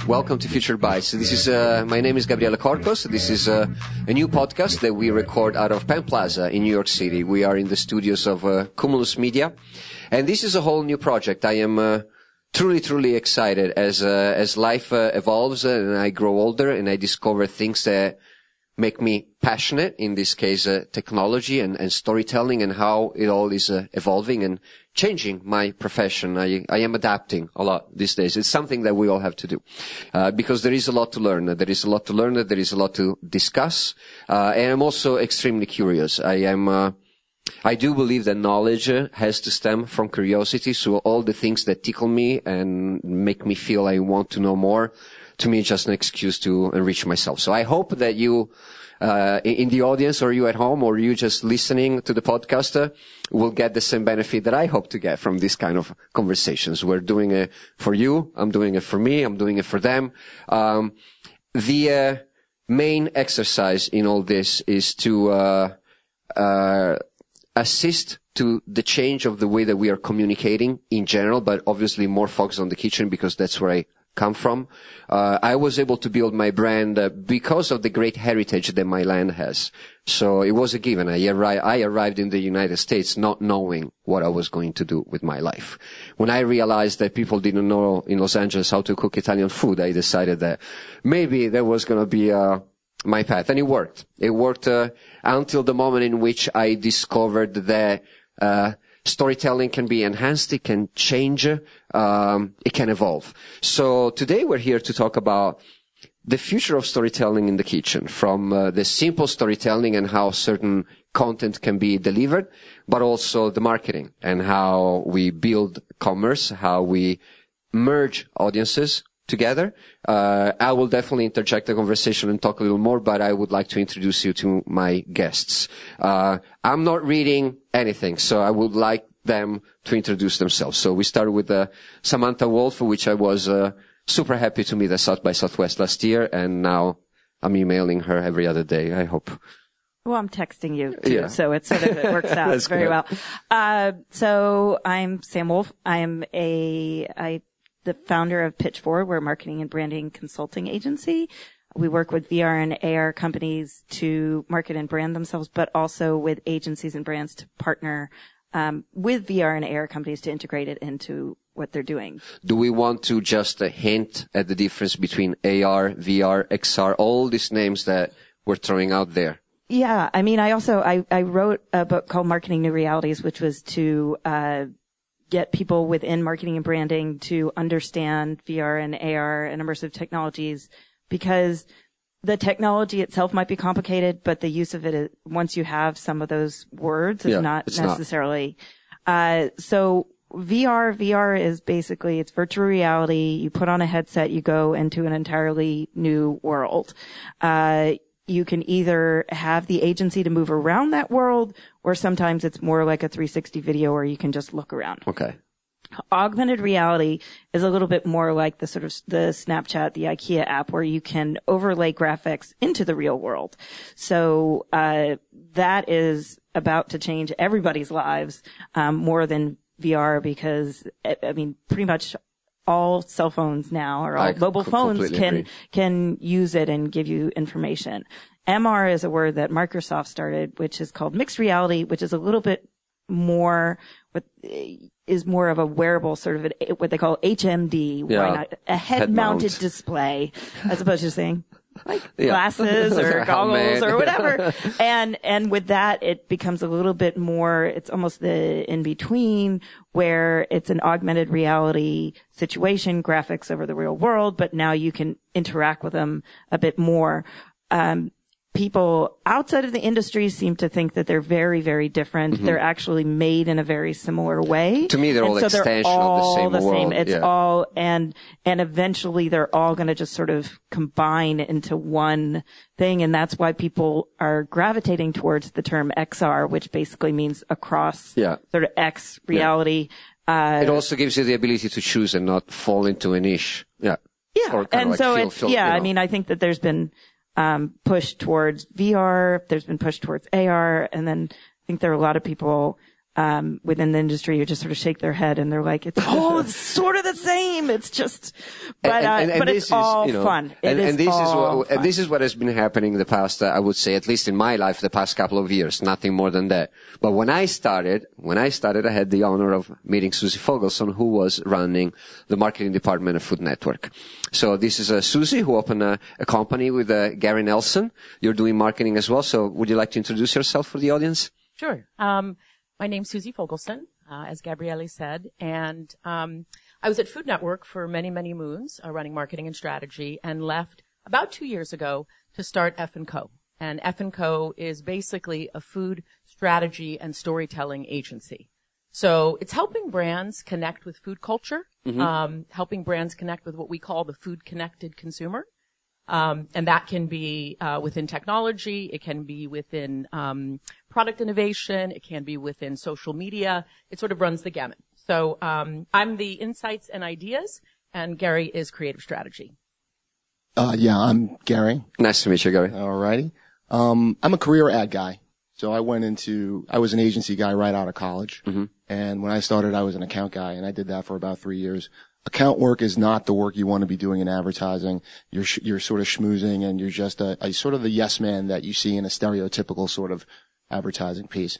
Welcome to Future Bites. This is my name is Gabriele Corcos. This is a new podcast that we record out of Penn Plaza in New York City. We are in the studios of Cumulus Media, and this is a whole new project. I am truly excited as life evolves and I grow older and I discover things that make me passionate, in this case technology and storytelling, and how it all is evolving and changing my profession. I am adapting a lot these days. It's something that we all have to do because there is a lot to learn. There is a lot to learn. There is a lot to discuss. And I'm also extremely curious. I do believe that knowledge has to stem from curiosity. So all the things that tickle me and make me feel I want to know more, to me, just an excuse to enrich myself. So I hope that you, in the audience, or you at home, or you just listening to the podcast, will get the same benefit that I hope to get from this kind of conversations. We're doing it for you. I'm doing it for me. I'm doing it for them. The main exercise in all this is to assist to the change of the way that we are communicating in general, but obviously more focused on the kitchen because that's where I come from. I was able to build my brand because of the great heritage that my land has. So it was a given. I arrived in the United States not knowing what I was going to do with my life. When I realized that people didn't know in Los Angeles how to cook Italian food, I decided that maybe that was going to be my path. And it worked. It worked until the moment in which I discovered that storytelling can be enhanced, it can change, it can evolve. So today we're here to talk about the future of storytelling in the kitchen, from the simple storytelling and how certain content can be delivered, but also the marketing and how we build commerce, how we merge audiences together. I will definitely interject the conversation and talk a little more, but I would like to introduce you to my guests. I'm not reading anything, so I would like them to introduce themselves. So we started with Samantha Wolf, which I was super happy to meet at South by Southwest last year, and now I'm emailing her every other day, I hope. Well, I'm texting you too, so it works out very well. So I'm Sam Wolf. I'm the founder of Pitch Forward. We're a marketing and branding consulting agency. We work with VR and AR companies to market and brand themselves, but also with agencies and brands to partner with VR and AR companies to integrate it into what they're doing. Do we want to just hint at the difference between AR, VR, XR, all these names that we're throwing out there? Yeah, I mean, I wrote a book called Marketing New Realities, which was to get people within marketing and branding to understand VR and AR and immersive technologies, because the technology itself might be complicated, but the use of it, once you have some of those words, is not necessarily. So VR is basically, it's virtual reality. You put on a headset, you go into an entirely new world. You can either have the agency to move around that world, or sometimes it's more like a 360 video where you can just look around. Okay. Augmented reality is a little bit more like the sort of the Snapchat, the IKEA app, where you can overlay graphics into the real world. So that is about to change everybody's lives more than VR, because I mean pretty much all cell phones now, or all mobile phones can use it and give you information. MR is a word that Microsoft started, which is called mixed reality, which is a little bit more, is more of a wearable sort of what they call HMD, a head-mounted display, as opposed to saying like glasses or goggles or whatever. And with that, it becomes a little bit more, it's almost the in-between, where it's an augmented reality situation, graphics over the real world, but now you can interact with them a bit more. People outside of the industry seem to think that they're very, very different. Mm-hmm. They're actually made in a very similar way. To me, they're all extension of the same world. It's all, and eventually they're all going to just sort of combine into one thing. And that's why people are gravitating towards the term XR, which basically means across sort of X reality. It also gives you the ability to choose and not fall into a niche. Yeah. And so I mean, I think that there's been push towards VR, there's been push towards AR, and then I think there are a lot of people within the industry who just sort of shake their head and they're like, it's sort of the same. It's just, but it's all fun. This is what has been happening the past, I would say, at least in my life, the past couple of years, nothing more than that. But when I started, I had the honor of meeting Susie Fogelson, who was running the marketing department of Food Network. So this is Susie, who opened a company with Gary Nelson. You're doing marketing as well. So would you like to introduce yourself for the audience? Sure. My name's Susie Fogelson, as Gabriele said, and I was at Food Network for many, many moons, running marketing and strategy, and left about 2 years ago to start F&Co. And F&Co is basically a food strategy and storytelling agency. So it's helping brands connect with food culture, helping brands connect with what we call the food-connected consumer. And that can be within technology, it can be within product innovation, it can be within social media. It sort of runs the gamut. So I'm the insights and ideas, and Gary is creative strategy. I'm Gary. Nice to meet you, Gary. All righty. I'm a career ad guy. So I was an agency guy right out of college. Mm-hmm. And when I started, I was an account guy, and I did that for about 3 years. Account work is not the work you want to be doing in advertising. You're sort of schmoozing, and you're just a sort of the yes man that you see in a stereotypical sort of advertising piece.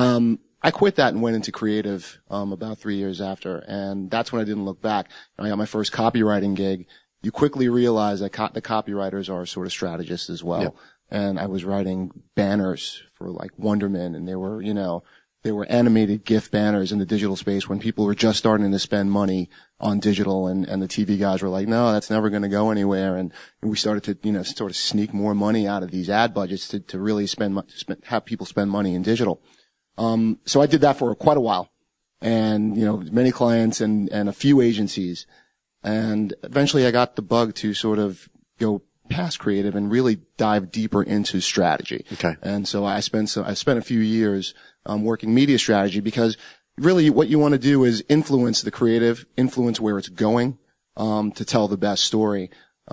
I quit that and went into creative, about 3 years after, and that's when I didn't look back. I got my first copywriting gig. You quickly realize that the copywriters are sort of strategists as well. Yep. And I was writing banners for like Wonderman, and they were animated GIF banners in the digital space when people were just starting to spend money on digital, and the TV guys were like, no, that's never going to go anywhere. And we started to, sort of sneak more money out of these ad budgets to really have people spend money in digital. So I did that for quite a while, and, many clients and a few agencies. And eventually I got the bug to sort of go past creative and really dive deeper into strategy. Okay. And so I spent a few years working media strategy, because really what you want to do is influence the creative, influence where it's going, to tell the best story.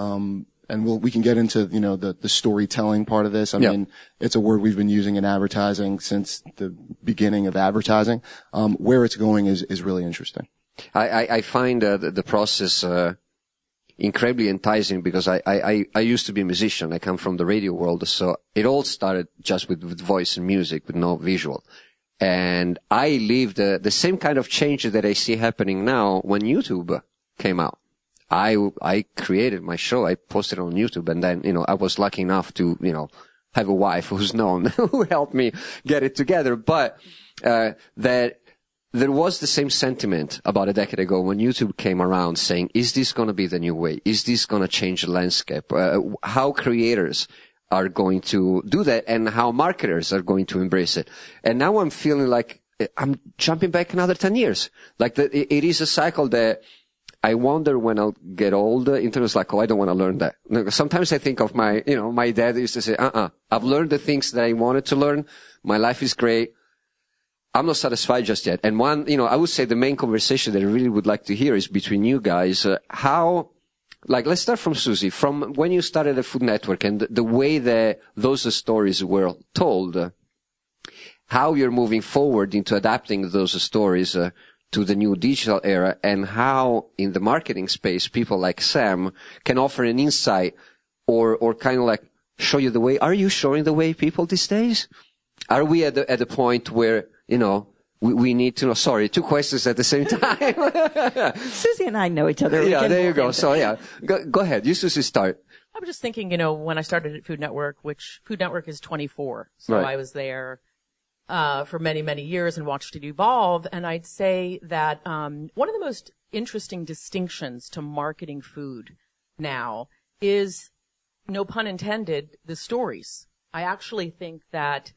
And we can get into, the storytelling part of this. I mean, it's a word we've been using in advertising since the beginning of advertising. Where it's going is really interesting. I find the process incredibly enticing, because I used to be a musician. I come from the radio world, so it all started just with voice and music, with no visual. And I lived the same kind of change that I see happening now when YouTube came out. I created my show, I posted it on YouTube, and then, I was lucky enough to, have a wife who's known, who helped me get it together. But that there was the same sentiment about a decade ago when YouTube came around, saying, is this going to be the new way? Is this going to change the landscape? How creators are going to do that, and how marketers are going to embrace it. And now I'm feeling like I'm jumping back another 10 years. Like it is a cycle that I wonder when I'll get older, in terms like, I don't want to learn that. Sometimes I think of my dad used to say, I've learned the things that I wanted to learn. My life is great. I'm not satisfied just yet. And I would say the main conversation that I really would like to hear is between you guys. Let's start from Susie, from when you started at Food Network and the way that those stories were told, how you're moving forward into adapting those stories to the new digital era, and how in the marketing space, people like Sam can offer an insight or kind of like show you the way. Are you showing the way people these days? Are we at the point where, we need to know? Sorry, two questions at the same time. Susie and I know each other. Yeah, there you go. So go ahead. You, Susie, start. I was just thinking, when I started at Food Network, which Food Network is 24. So right. I was there, for many, many years and watched it evolve. And I'd say that, one of the most interesting distinctions to marketing food now is, no pun intended, the stories. I actually think that,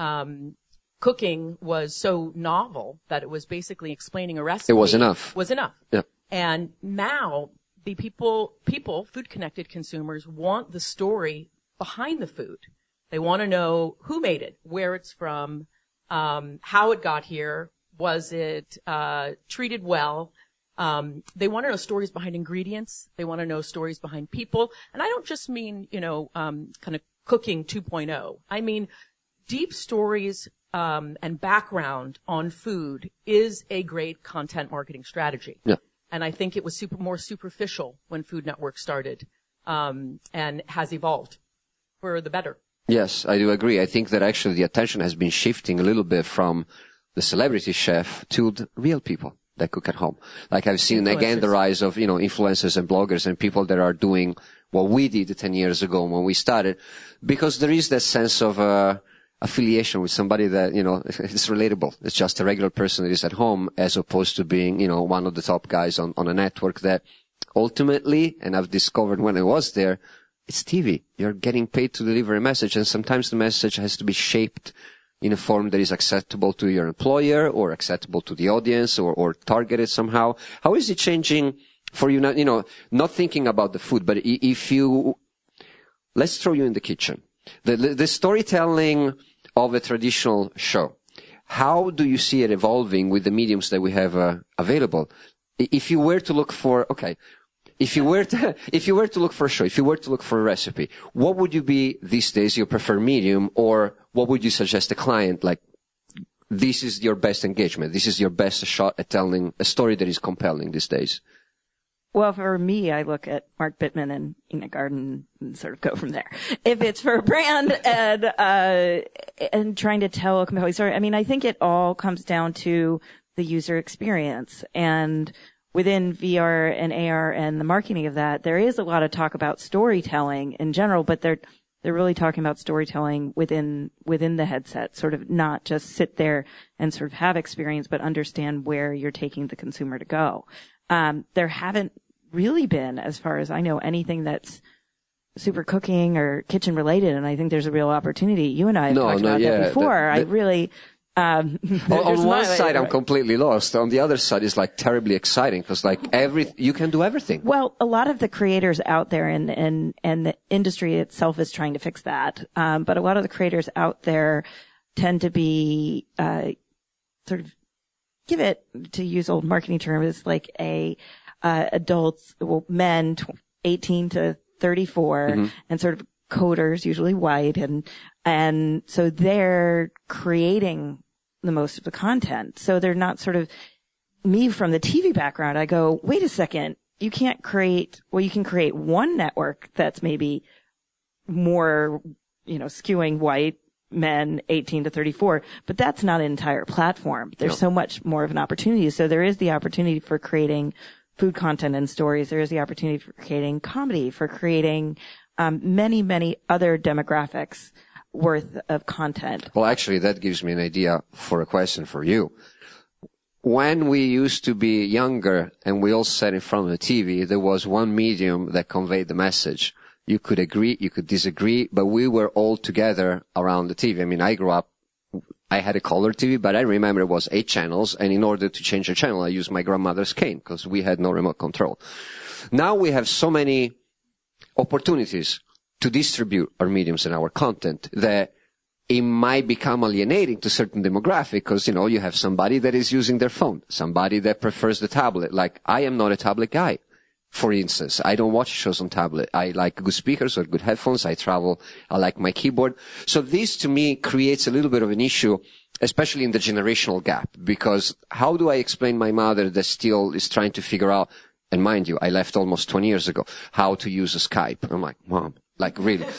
cooking was so novel that it was basically explaining a recipe. It was enough. Yeah. And now the people, food-connected consumers want the story behind the food. They want to know who made it, where it's from, how it got here, was it treated well. They want to know stories behind ingredients. They want to know stories behind people. And I don't just mean, kind of cooking 2.0. I mean deep stories and background on food is a great content marketing strategy. Yeah. And I think it was more superficial when Food Network started, and has evolved for the better. Yes, I do agree. I think that actually the attention has been shifting a little bit from the celebrity chef to the real people that cook at home. Like I've seen again the rise of, influencers and bloggers and people that are doing what we did 10 years ago when we started, because there is that sense of affiliation with somebody that, it's relatable. It's just a regular person that is at home as opposed to being, one of the top guys on a network that ultimately, and I've discovered when I was there, it's TV. You're getting paid to deliver a message, and sometimes the message has to be shaped in a form that is acceptable to your employer or acceptable to the audience or targeted somehow. How is it changing for you? Not thinking about the food, but let's throw you in the kitchen. The storytelling of a traditional show. How do you see it evolving with the mediums that we have available? If you were to look for, if you were to look for a show, if you were to look for a recipe, what would you be these days, your preferred medium, or what would you suggest a client? Like, this is your best engagement. This is your best shot at telling a story that is compelling these days. Well, for me, I look at Mark Bittman and Ina Garten and sort of go from there. If it's for a brand and trying to tell a compelling story, I think it all comes down to the user experience. And within VR and AR and the marketing of that, there is a lot of talk about storytelling in general, but they're really talking about storytelling within the headset, sort of not just sit there and sort of have experience, but understand where you're taking the consumer to go. There haven't really been, as far as I know, anything that's super cooking or kitchen related, and I think there's a real opportunity. You and I have talked about that before. On one side, I'm completely lost. On the other side, it's like terribly exciting because you can do everything. Well, a lot of the creators out there and the industry itself is trying to fix that. But a lot of the creators out there tend to be, sort of give it, to use old marketing terms, like adults, men 18 to 34 and sort of coders, usually white, and so they're creating the most of the content. So they're not sort of me from the TV background. I go, wait a second, you can create one network that's maybe more, skewing white men 18 to 34, but that's not an entire platform. There's so much more of an opportunity. So there is the opportunity for creating food content and stories. There is the opportunity for creating comedy, for creating many, many other demographics worth of content. Well, actually, that gives me an idea for a question for you. When we used to be younger and we all sat in front of the TV, there was one medium that conveyed the message. You could agree, you could disagree, but we were all together around the TV. I grew up, I had a color TV, but I remember it was 8 channels, and in order to change a channel, I used my grandmother's cane because we had no remote control. Now we have so many opportunities to distribute our mediums and our content that it might become alienating to certain demographic because, you have somebody that is using their phone, somebody that prefers the tablet. Like, I am not a tablet guy. For instance, I don't watch shows on tablet. I like good speakers or good headphones. I travel. I like my keyboard. So this to me creates a little bit of an issue, especially in the generational gap, because how do I explain my mother that still is trying to figure out, and mind you, I left almost 20 years ago, how to use a Skype. I'm like, Mom, really?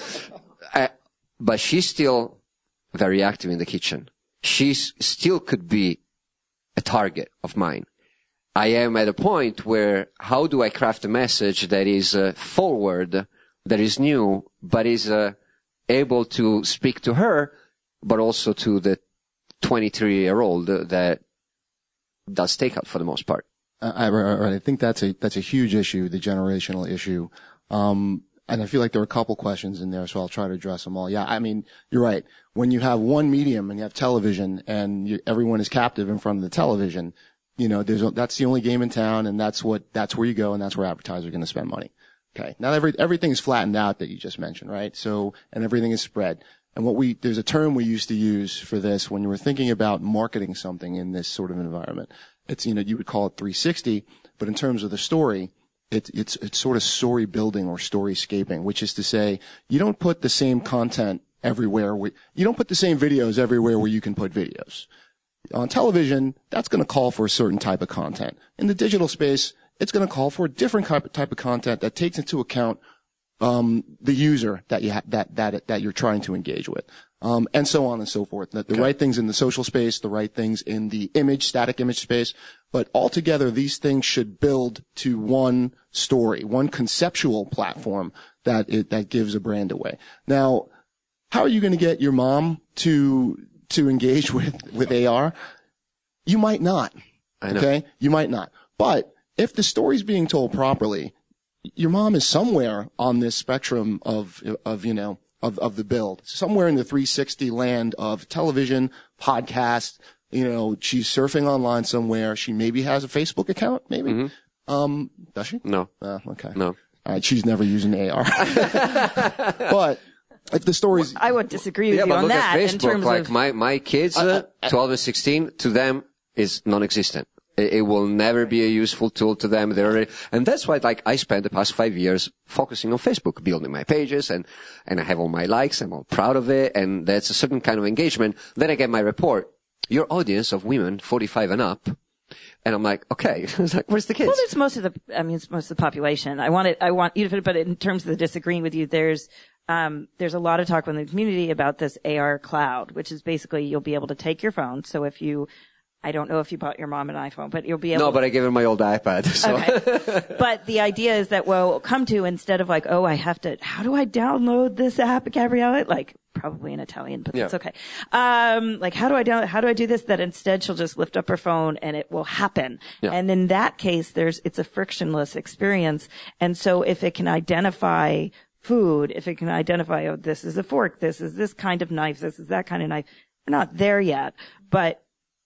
But she's still very active in the kitchen. She still could be a target of mine. I am at a point where how do I craft a message that is forward, that is new, but is able to speak to her, but also to the 23-year-old that does takeout for the most part. I think that's a huge issue, the generational issue. And I feel like there are a couple questions in there, so I'll try to address them all. Yeah, you're right. When you have one medium and you have television and everyone is captive in front of the television, that's the only game in town, and that's where you go, and that's where advertisers are going to spend money. Okay. Now everything is flattened out that you just mentioned, right? So, and everything is spread. And there's a term we used to use for this when you were thinking about marketing something in this sort of environment. It's, you would call it 360, but in terms of the story, it's sort of story building or storyscaping, which is to say, you don't put the same content everywhere. You don't put the same videos everywhere where you can put videos. On television, that's going to call for a certain type of content. In the digital space, it's going to call for a different type of content that takes into account the user that that you're trying to engage with, and so on and so forth. The right things in the social space, the right things in the static image space, but altogether these things should build to one story, one conceptual platform that gives a brand away. Now, how are you going to get your mom to engage with AR? You might not. I know. Okay, you might not. But if the story's being told properly, your mom is somewhere on this spectrum of the build, somewhere in the 360 land of television, podcast. She's surfing online somewhere. She maybe has a Facebook account, maybe. Mm-hmm. Does she? No. Okay. No. All right. She's never using AR. But if the story's, I would disagree with you but on look that. at Facebook, in terms like of my kids, 12 and 16, to them is non-existent. It will never be a useful tool to them. And that's why, I spent the past 5 years focusing on Facebook, building my pages, and I have all my likes. I'm all proud of it. And that's a certain kind of engagement. Then I get my report. Your audience of women 45 and up. And I'm like, okay, it's like, where's the kids? Well, it's most of the population. I want you to, but in terms of the disagreeing with you, there's a lot of talk in the community about this AR cloud, which is basically you'll be able to take your phone. So I don't know if you bought your mom an iPhone, but you'll be able to. No, but I gave her my old iPad. So. Okay. But the idea is that, come to, instead of how do I download this app, Gabrielle? Probably in Italian, but that's okay. How do I do this? That instead she'll just lift up her phone and it will happen. Yeah. And in that case, it's a frictionless experience. And so if it can identify food, if it can identify, this is a fork, this is this kind of knife, this is that kind of knife. We're not there yet, but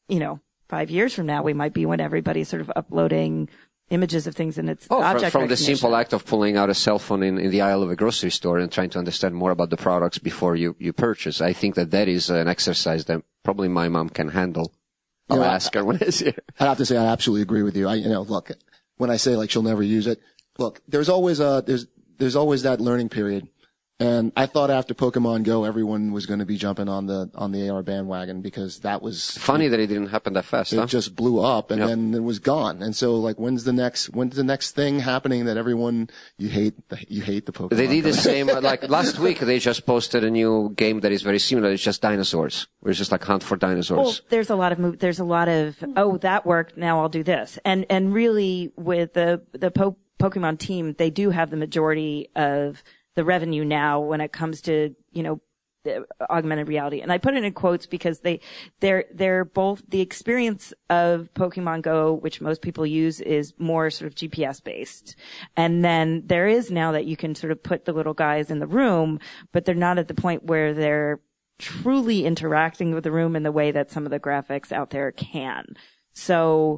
5 years from now, we might be when everybody's sort of uploading images of things in its object from the simple act of pulling out a cell phone in the aisle of a grocery store and trying to understand more about the products before you purchase. I think that is an exercise that probably my mom can handle. I'll ask her when I see her. I have to say, I absolutely agree with you. Look, when I say she'll never use it, look, there's always there's always that learning period. And I thought after Pokemon Go, everyone was going to be jumping on the AR bandwagon because that was funny that it didn't happen that fast. It just blew up and then it was gone. And so, when's the next thing happening that everyone you hate the Pokemon? They did the same. Last week, they just posted a new game that is very similar. It's just dinosaurs. It's just hunt for dinosaurs. Well, there's a lot of that worked. Now I'll do this. And really, with the Pokemon team, they do have the majority of the revenue now when it comes to, augmented reality. And I put it in quotes because they're both the experience of Pokemon Go, which most people use, is more sort of GPS based. And then there is now that you can sort of put the little guys in the room, but they're not at the point where they're truly interacting with the room in the way that some of the graphics out there can. So,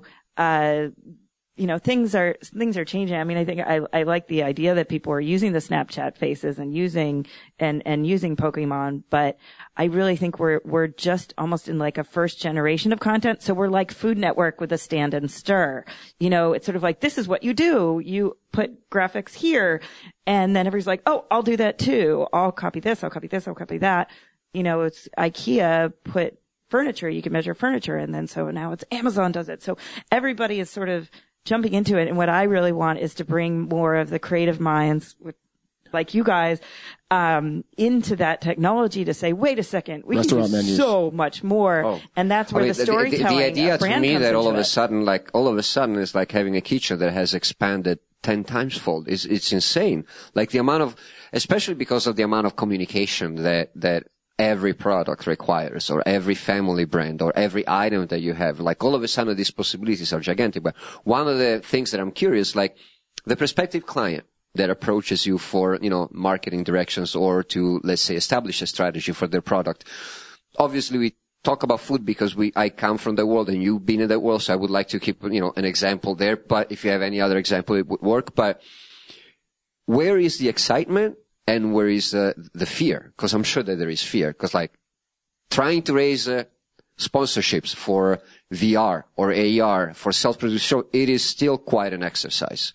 things are changing. I mean, I think I like the idea that people are using the Snapchat faces and using Pokemon, but I really think we're just almost in a first generation of content. So we're like Food Network with a stand and stir. It's sort of this is what you do. You put graphics here and then everybody's like, oh, I'll do that too. I'll copy this. I'll copy this. I'll copy that. It's IKEA put furniture. You can measure furniture. And then so now it's Amazon does it. So everybody is sort of jumping into it. And what I really want is to bring more of the creative minds like you guys, into that technology to say, wait a second, we can do so much more. Oh. And that's where the storytelling. The idea to me that all of a sudden is like having a kitchen that has expanded 10 times fold. It's insane. The amount of, especially because of the amount of communication that every product requires, or every family brand, or every item that you have. All of a sudden these possibilities are gigantic. But one of the things that I'm curious, the prospective client that approaches you for, marketing directions or to, let's say, establish a strategy for their product. Obviously we talk about food because I come from the world and you've been in that world, so I would like to keep, an example there. But if you have any other example, it would work. But where is the excitement? And where is the fear? Because I'm sure that there is fear. Because trying to raise sponsorships for VR or AR for self-produced show, it is still quite an exercise.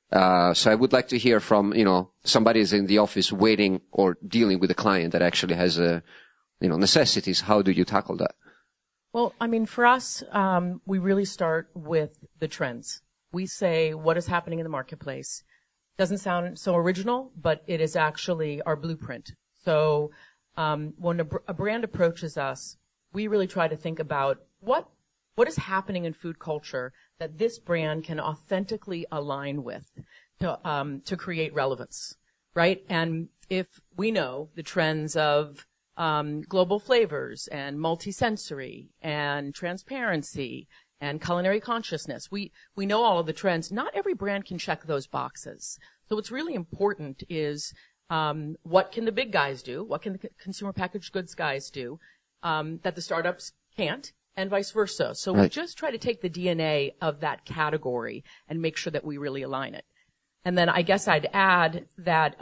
So I would like to hear from, somebody is in the office waiting or dealing with a client that actually has necessities. How do you tackle that? Well, I mean, for us, we really start with the trends. We say what is happening in the marketplace. Doesn't sound so original, but it is actually our blueprint. So when a brand approaches us, we really try to think about what is happening in food culture that this brand can authentically align with to create relevance, right? And if we know the trends of global flavors and multisensory and transparency and culinary consciousness, we know all of the trends. Not every brand can check those boxes. So what's really important is what can the big guys do? What can the consumer packaged goods guys do that the startups can't? And vice versa. So we just try to take the DNA of that category and make sure that we really align it. And then I guess I'd add that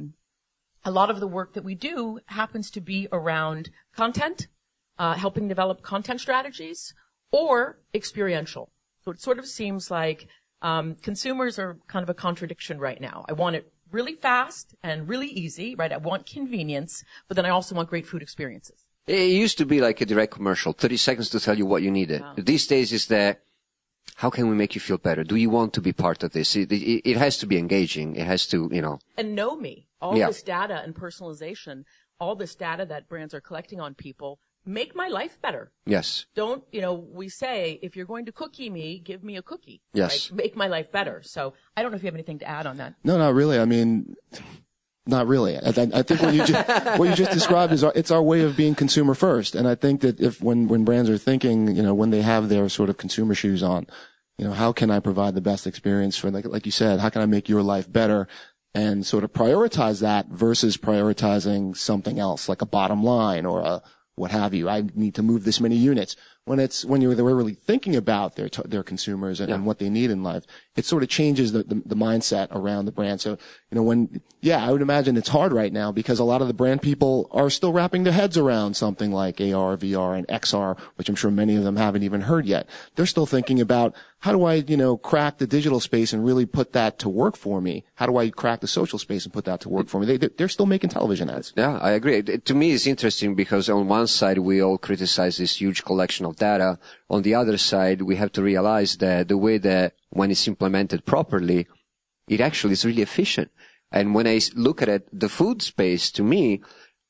a lot of the work that we do happens to be around content, helping develop content strategies, or experiential. So it sort of seems like consumers are kind of a contradiction right now. I want it really fast and really easy, right? I want convenience, but then I also want great food experiences. It used to be like a direct commercial, 30 seconds to tell you what you needed. Wow. These days is that, how can we make you feel better? Do you want to be part of this? It has to be engaging. It has to, And know me. All this data and personalization, all this data that brands are collecting on people, make my life better. Yes. Don't, we say, if you're going to cookie me, give me a cookie. Yes. Right? Make my life better. So I don't know if you have anything to add on that. No, not really. I mean, not really. I think what you just described is it's our way of being consumer first. And I think that when brands are thinking, when they have their sort of consumer shoes on, how can I provide the best experience for, like you said, how can I make your life better? And sort of prioritize that versus prioritizing something else, like a bottom line or a what have you. I need to move this many units. When you're really thinking about their consumers and what they need in life, it sort of changes the mindset around the brand. So, I would imagine it's hard right now because a lot of the brand people are still wrapping their heads around something like AR, VR, and XR, which I'm sure many of them haven't even heard yet. They're still thinking about how do I, crack the digital space and really put that to work for me? How do I crack the social space and put that to work for me? They're still making television ads. Yeah, I agree. To me, it's interesting because on one side, we all criticize this huge collection of data. On the other side, we have to realize that the way that when it's implemented properly, it actually is really efficient. And when I look at it, the food space, to me,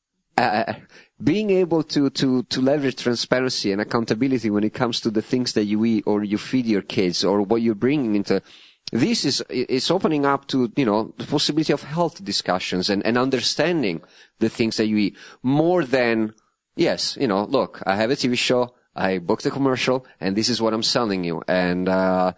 being able to leverage transparency and accountability when it comes to the things that you eat or you feed your kids or what you're bringing into, it's opening up to, the possibility of health discussions and understanding the things that you eat more than, yes, look, I have a TV show, I booked a commercial, and this is what I'm selling you. And, to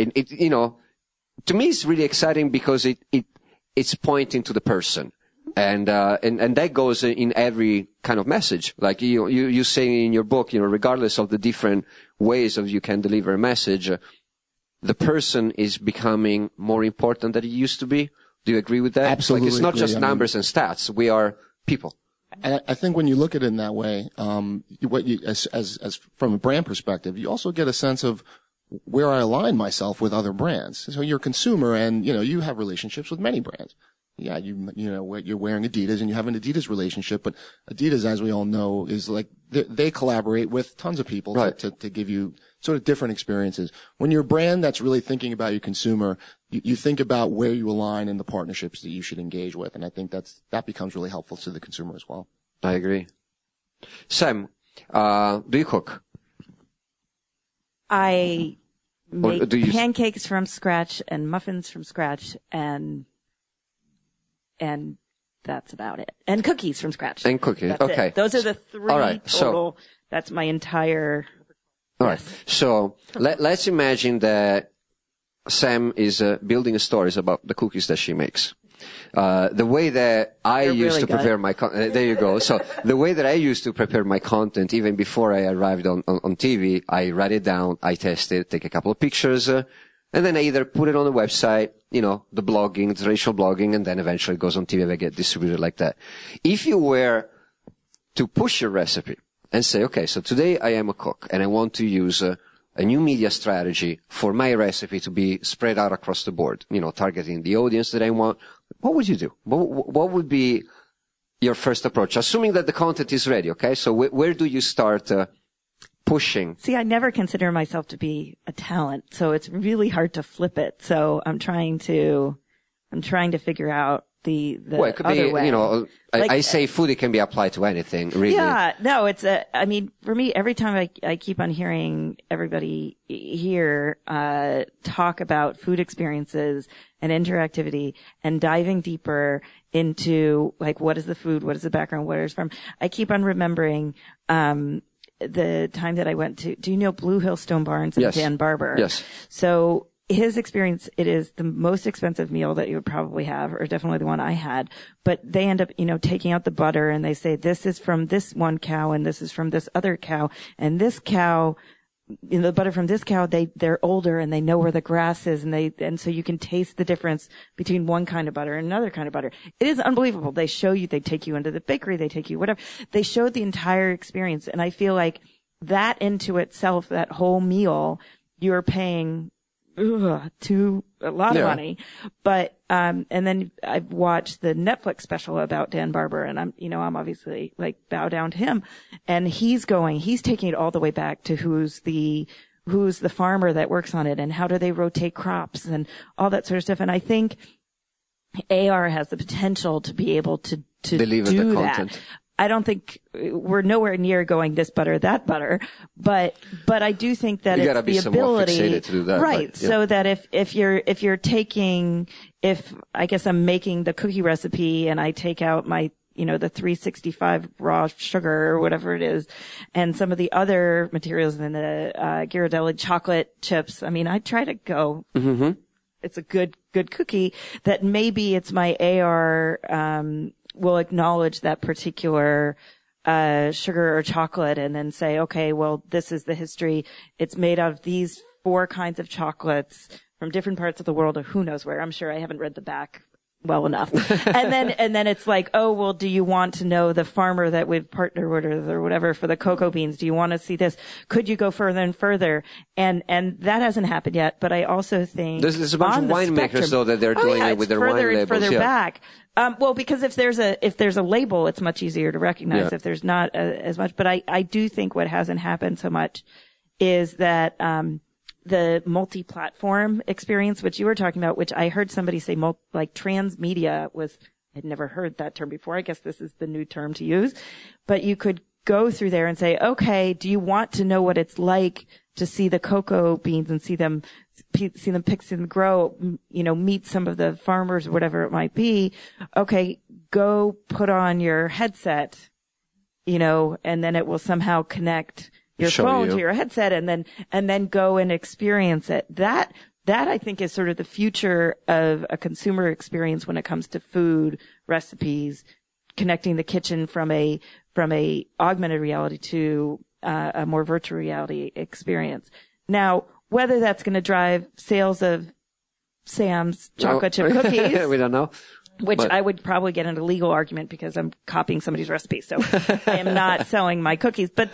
me it's really exciting because it's pointing to the person. And that goes in every kind of message. Like you say in your book, regardless of the different ways of you can deliver a message, the person is becoming more important than it used to be. Do you agree with that? Absolutely. Like it's not just numbers and stats. We are people. And I think when you look at it in that way, as from a brand perspective, you also get a sense of where I align myself with other brands. So you're a consumer and, you have relationships with many brands. Yeah, you're wearing Adidas and you have an Adidas relationship, but Adidas, as we all know, is like, they collaborate with tons of people to give you sort of different experiences. When you're a brand that's really thinking about your consumer, you think about where you align in the partnerships that you should engage with. And I think that becomes really helpful to the consumer as well. I agree. Sam, do you cook? I make pancakes from scratch and muffins from scratch and that's about it. And cookies from scratch. And cookies. That's okay. It. Those are the three total. That's my entire. All right. So let's imagine that Sam is building a story about the cookies that she makes. The way that I used to prepare my there you go. So the way that I used to prepare my content, even before I arrived on TV, I write it down, I test it, take a couple of pictures, and then I either put it on the website, the blogging, the traditional blogging, and then eventually it goes on TV and I get distributed like that. If you were to push your recipe and say, okay, so today I am a cook and I want to use a new media strategy for my recipe to be spread out across the board, targeting the audience that I want, what would you do? What would be your first approach? Assuming that the content is ready, okay? So where do you start pushing? See, I never consider myself to be a talent, so it's really hard to flip it. So I'm trying to figure out the well, it could other be, way. I say food, it can be applied to anything, really. Yeah, no, for me, every time I keep on hearing everybody here, talk about food experiences and interactivity and diving deeper into, like, what is the food? What is the background? Where is it from? I keep on remembering, the time that I went to, do you know Blue Hill Stone Barns and Dan Barber? Yes. So, his experience, it is the most expensive meal that you would probably have, or definitely the one I had. But they end up, taking out the butter and they say, this is from this one cow and this is from this other cow. And this cow, the butter from this cow, they're older and they know where the grass is and so you can taste the difference between one kind of butter and another kind of butter. It is unbelievable. They show you, they take you into the bakery, they take you whatever. They showed the entire experience. And I feel like that into itself, that whole meal, you're paying to a lot of money. But, and then I've watched the Netflix special about Dan Barber and I'm obviously like bow down to him. And he's taking it all the way back to who's the farmer that works on it and how do they rotate crops and all that sort of stuff. And I think AR has the potential to be able to deliver do the that. content. I don't think we're nowhere near going this butter, that butter, but I do think that it's the ability, to do that, right? But, yeah. So that if you're taking, I guess I'm making the cookie recipe and I take out my, the 365 raw sugar or whatever it is, and some of the other materials in the Ghirardelli chocolate chips. I mean, I try to go. Mm-hmm. It's a good cookie that maybe it's my AR. Will acknowledge that particular sugar or chocolate and then say, okay, well, this is the history. It's made out of these 4 kinds of chocolates from different parts of the world or who knows where. I'm sure I haven't read the back well enough. and then it's like, oh, well, do you want to know the farmer that we've partnered with or whatever for the cocoa beans? Do you want to see this? Could you go further and further? And that hasn't happened yet, but I also think there's a bunch of winemakers though that they're doing it with their wine labels. Further back. Well, because if there's a label, it's much easier to recognize. If there's not as much, but I do think what hasn't happened so much is that, the multi-platform experience, which you were talking about, which I heard somebody say, like transmedia I'd never heard that term before. I guess this is the new term to use, but you could go through there and say, okay, do you want to know what it's like to see the cocoa beans and see them pick, see them grow, meet some of the farmers or whatever it might be. Okay, go put on your headset, and then it will somehow connect your phone to your headset and then go and experience it. That I think is sort of the future of a consumer experience when it comes to food, recipes, connecting the kitchen from a augmented reality to a more virtual reality experience. Now, whether that's going to drive sales of Sam's chocolate chip cookies, we don't know. But I would probably get into a legal argument because I'm copying somebody's recipe. So I am not selling my cookies. But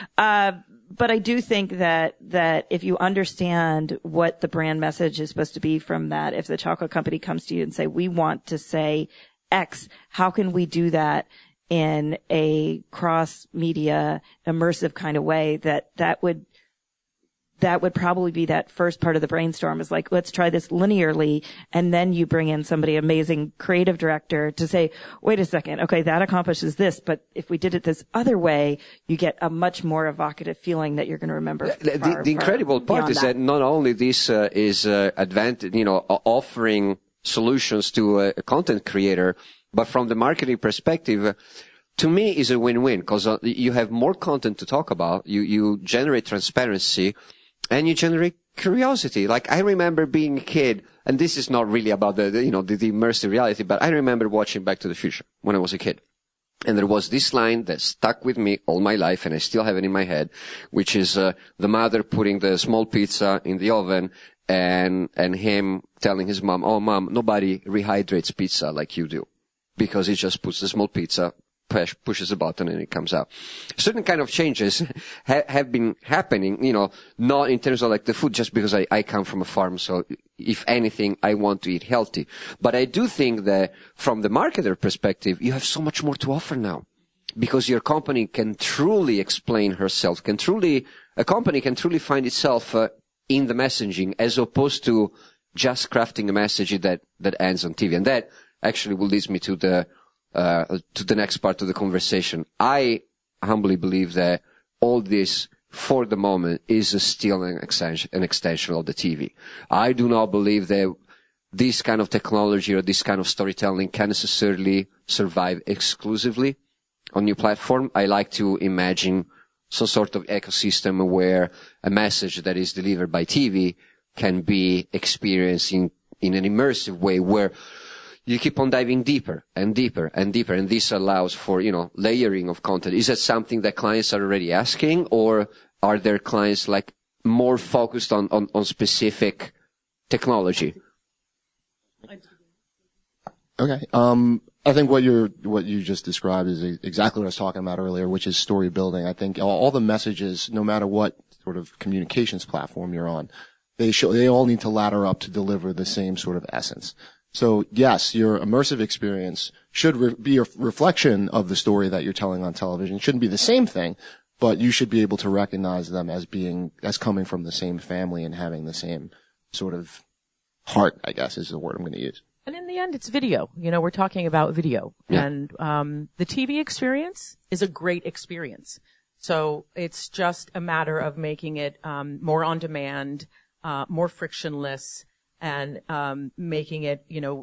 but I do think that if you understand what the brand message is supposed to be from that, if the chocolate company comes to you and say, we want to say X, how can we do that in a cross media immersive kind of way that would probably be that first part of the brainstorm is like, let's try this linearly. And then you bring in somebody amazing creative director to say, wait a second. Okay. That accomplishes this. But if we did it this other way, you get a much more evocative feeling that you're going to remember. The incredible part is that not only this is advantage, offering solutions to a content creator, but from the marketing perspective, to me is a win-win because you have more content to talk about. You generate transparency. And you generate curiosity. Like I remember being a kid, and this is not really about the immersive reality, but I remember watching Back to the Future when I was a kid. And there was this line that stuck with me all my life, and I still have it in my head, which is the mother putting the small pizza in the oven and him telling his mom, "Oh, mom, nobody rehydrates pizza like you do, because he just puts the small pizza pushes a button and it comes out. Certain kind of changes have been happening, not in terms of like the food, just because I come from a farm. So if anything, I want to eat healthy. But I do think that from the marketer perspective, you have so much more to offer now, because your company can truly explain herself, a company can truly find itself in the messaging, as opposed to just crafting a message that ends on TV. And that actually will lead me to the next part of the conversation. I humbly believe that all this, for the moment, is still an extension of the TV. I do not believe that this kind of technology or this kind of storytelling can necessarily survive exclusively on new platform. I like to imagine some sort of ecosystem where a message that is delivered by TV can be experienced in an immersive way, where you keep on diving deeper and deeper and deeper. And this allows for, layering of content. Is that something that clients are already asking, or are there clients like more focused on specific technology? Okay. I think what you just described is exactly what I was talking about earlier, which is story building. I think all the messages, no matter what sort of communications platform you're on, they all need to ladder up to deliver the same sort of essence. So yes, your immersive experience should be a reflection of the story that you're telling on television. It shouldn't be the same thing, but you should be able to recognize them as coming from the same family and having the same sort of heart, I guess is the word I'm going to use. And in the end, it's video. We're talking about video. Yeah. And the TV experience is a great experience. So it's just a matter of making it more on demand, more frictionless, and making it,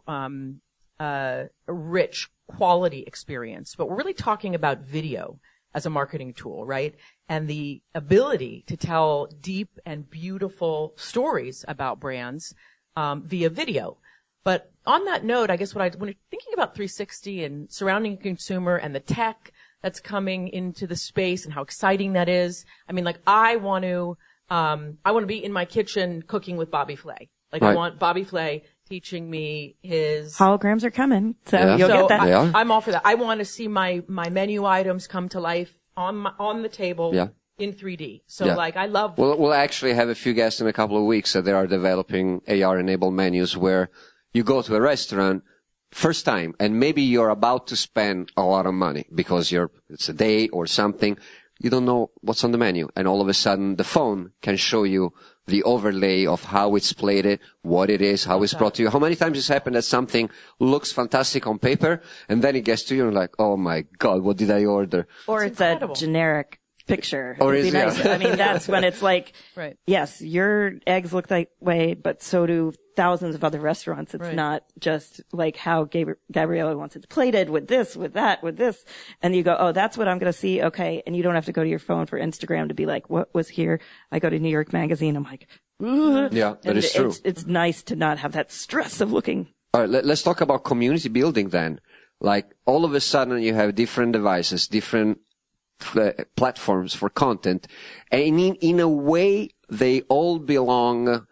a rich quality experience. But we're really talking about video as a marketing tool, right? And the ability to tell deep and beautiful stories about brands via video. But on that note, I guess when you're thinking about 360 and surrounding a consumer and the tech that's coming into the space and how exciting that is, I mean, like, I want to be in my kitchen cooking with Bobby Flay. Like, right. I want Bobby Flay teaching me his holograms are coming, so yeah. You'll get that. I'm all for that. I want to see my menu items come to life on the table. Yeah. In 3D. So I love. We'll actually have a few guests in a couple of weeks that they are developing AR-enabled menus where you go to a restaurant first time and maybe you're about to spend a lot of money because it's a day or something. You don't know what's on the menu, and all of a sudden the phone can show you the overlay of how it's plated, what it is, how it's brought to you. How many times it's happened that something looks fantastic on paper and then it gets to you and like, oh my God, what did I order? Or it's a generic picture. Or It'd is be nice. I mean, that's when it's like, right. Yes, your eggs look that way, but so do thousands of other restaurants. It's right. not just like how Gabriella wants it plated with this, with that, with this. And you go, oh, that's what I'm going to see. Okay. And you don't have to go to your phone for Instagram to be like, what was here? I go to New York Magazine. I'm like, ugh. Yeah, that is true. It's nice to not have that stress of looking. All right. Let's talk about community building then. Like, all of a sudden you have different devices, different platforms for content, and in a way they all belong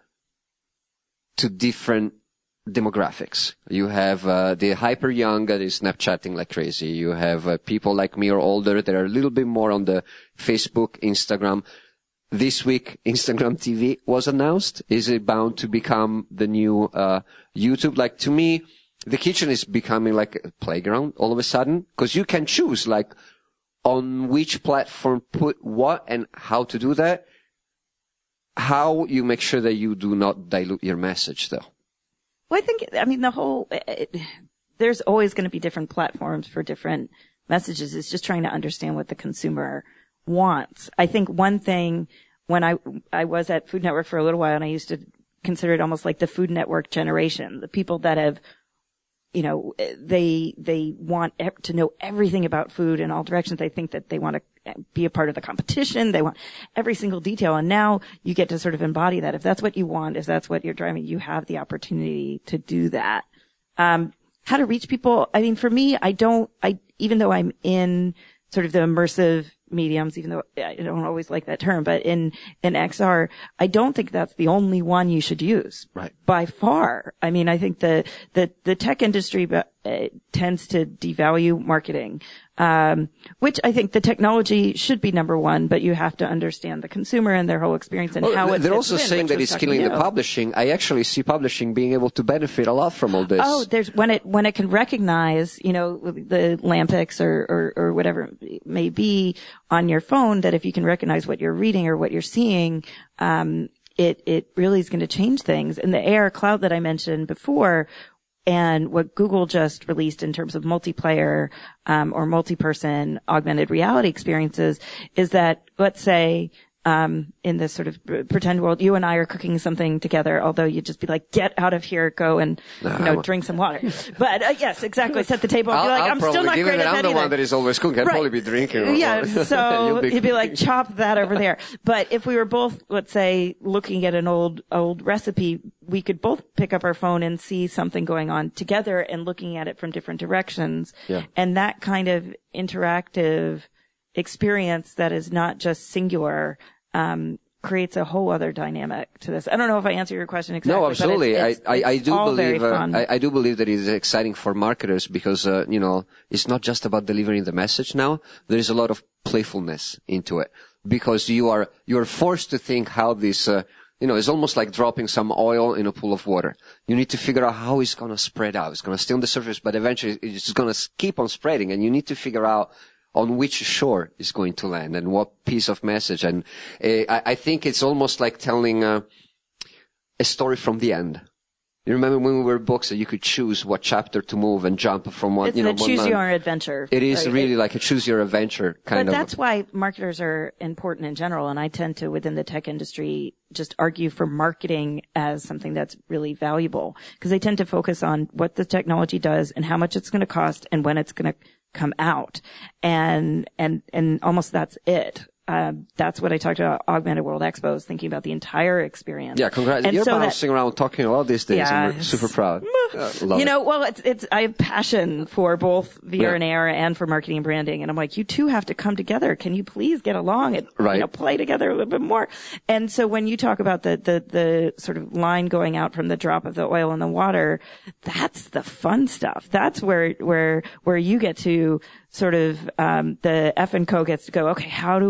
to different demographics. You have the hyper young that is Snapchatting like crazy. You have people like me or older that are a little bit more on the Facebook, Instagram. This week, Instagram TV was announced. Is it bound to become the new YouTube? Like, to me, the kitchen is becoming like a playground all of a sudden, because you can choose like on which platform put what and how to do that. How you make sure that you do not dilute your message, though? Well, I mean, there's always going to be different platforms for different messages. It's just trying to understand what the consumer wants. I think one thing, when I was at Food Network for a little while, and I used to consider it almost like the Food Network generation, the people that have, they want to know everything about food in all directions. They think that they want to be a part of the competition. They want every single detail. And now you get to sort of embody that. If that's what you want, if that's what you're driving, you have the opportunity to do that. How to reach people. I mean, for me, even though I'm in sort of the immersive mediums, even though I don't always like that term, but in XR, I don't think that's the only one you should use. Right. By far. I mean, I think the tech industry tends to devalue marketing. which I think the technology should be number one, but you have to understand the consumer and their whole experience and how they're also saying that it's killing the publishing. I actually see publishing being able to benefit a lot from all this. Oh, when it can recognize, the Lampics or whatever it may be on your phone, that if you can recognize what you're reading or what you're seeing, it really is going to change things. And the AR cloud that I mentioned before, and what Google just released in terms of multiplayer, or multi-person augmented reality experiences is that, let's say, in this sort of pretend world, you and I are cooking something together, although you'd just be like, get out of here, go and, drink some water. But, yes, exactly. Set the table and be like, I'm still not great at anything. I'm the one that is always cooking. I'd probably be drinking. Yeah. So you'd be like, chop that over there. But if we were both, let's say, looking at an old recipe, we could both pick up our phone and see something going on together and looking at it from different directions. Yeah. And that kind of interactive experience that is not just singular, creates a whole other dynamic to this. I don't know if I answer your question exactly. No, absolutely. I do believe, I do believe that it is exciting for marketers because, it's not just about delivering the message now. There is a lot of playfulness into it because you're forced to think how this, it's almost like dropping some oil in a pool of water. You need to figure out how it's going to spread out. It's going to stay on the surface, but eventually it's going to keep on spreading, and you need to figure out on which shore is going to land and what piece of message. And I think it's almost like telling a story from the end. You remember when we were books that you could choose what chapter to move and jump from one, it's a choose your adventure. It is really like a choose your adventure kind of. But that's why marketers are important in general. And I tend to, within the tech industry, just argue for marketing as something that's really valuable because they tend to focus on what the technology does and how much it's going to cost and when it's going to come out. And almost that's it. That's what I talked about Augmented World Expo, is thinking about the entire experience. Yeah, congrats. You're bouncing around talking a lot these days, and we're super proud. I have passion for both VR and AR and for marketing and branding. And I'm like, you two have to come together. Can you please get along and, play together a little bit more? And so when you talk about the sort of line going out from the drop of the oil in the water, that's the fun stuff. That's where you get to sort of, the F&Co gets to go, okay,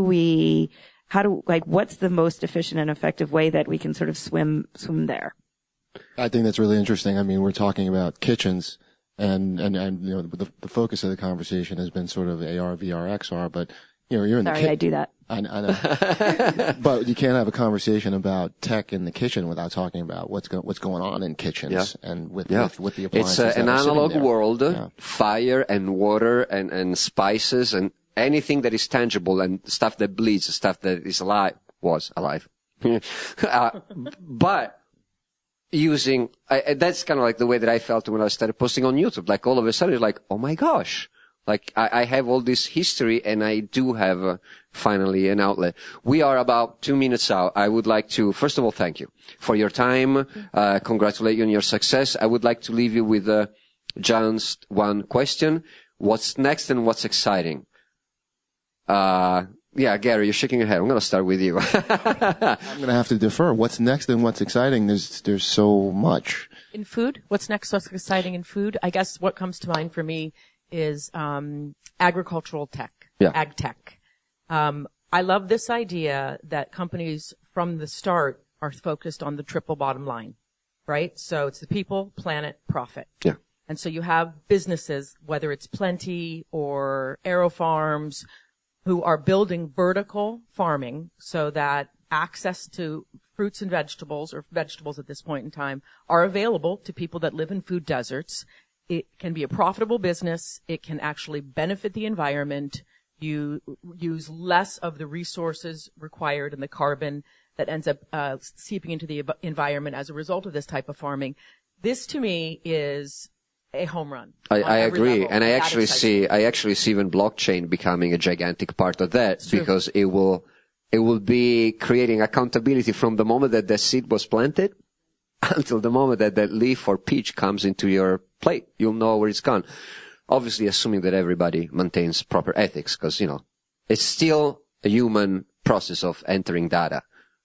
what's the most efficient and effective way that we can sort of swim there? I think that's really interesting. I mean, we're talking about kitchens and the focus of the conversation has been sort of AR, VR, XR, but you're in the kitchen. Sorry, I do that. I know. But you can't have a conversation about tech in the kitchen without talking about what's going on in kitchens and with the appliances. It's an analog world, fire and water and spices and anything that is tangible and stuff that bleeds, stuff that is alive, was alive. But using, that's kind of like the way that I felt when I started posting on YouTube. Like all of a sudden, it's like, oh my gosh. Like I have all this history and I do have finally an outlet. We are about 2 minutes out. I would like to, first of all, thank you for your time. Congratulate you on your success. I would like to leave you with just one question. What's next and what's exciting? Yeah, Gary, you're shaking your head. I'm going to start with you. I'm going to have to defer. What's next and what's exciting? There's so much. In food? What's next? What's exciting in food? I guess what comes to mind for me is agricultural tech, ag tech. I love this idea that companies from the start are focused on the triple bottom line, right? So it's the people, planet, profit. Yeah. And so you have businesses, whether it's Plenty or AeroFarms, who are building vertical farming so that access to fruits and vegetables, or vegetables at this point in time, are available to people that live in food deserts. It can be a profitable business. It can actually benefit the environment. You use less of the resources required and the carbon that ends up seeping into the environment as a result of this type of farming. This, to me, is a home run. I agree. Level. And I actually see even blockchain becoming a gigantic part of that because it will be creating accountability from the moment that the seed was planted until the moment that that leaf or peach comes into your plate. You'll know where it's gone. Obviously, assuming that everybody maintains proper ethics, because, it's still a human process of entering data.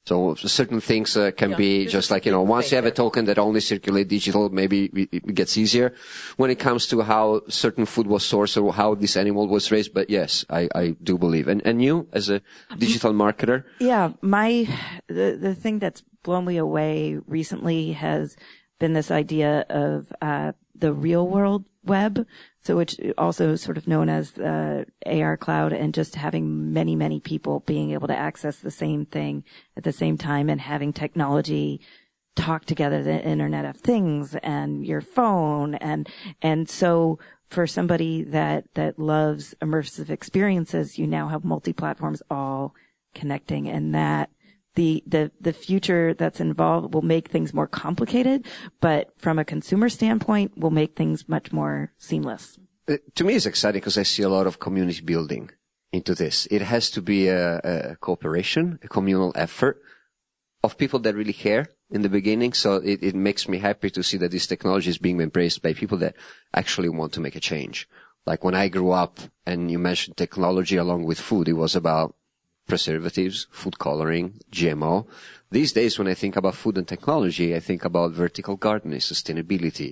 So certain things can be just like, once you have a token that only circulate digital, maybe it gets easier when it comes to how certain food was sourced or how this animal was raised. But yes, I do believe. And you as a digital marketer? Yeah, the thing that's blown me away recently has been this idea of the real world web, so which also sort of known as the AR cloud, and just having many, many people being able to access the same thing at the same time and having technology talk together, the Internet of Things and your phone. And so for somebody that loves immersive experiences, you now have multi-platforms all connecting, and that the future that's involved will make things more complicated, but from a consumer standpoint will make things much more seamless. To me, it's exciting because I see a lot of community building into this. It has to be a cooperation, a communal effort of people that really care in the beginning. So it makes me happy to see that this technology is being embraced by people that actually want to make a change. Like when I grew up and you mentioned technology along with food, it was about preservatives, food coloring, GMO. These days, when I think about food and technology, I think about vertical gardening, sustainability.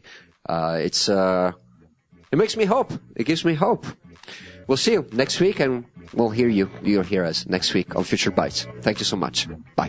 It makes me hope. It gives me hope. We'll see you next week, and we'll hear you. You'll hear us next week on Future Bites. Thank you so much. Bye.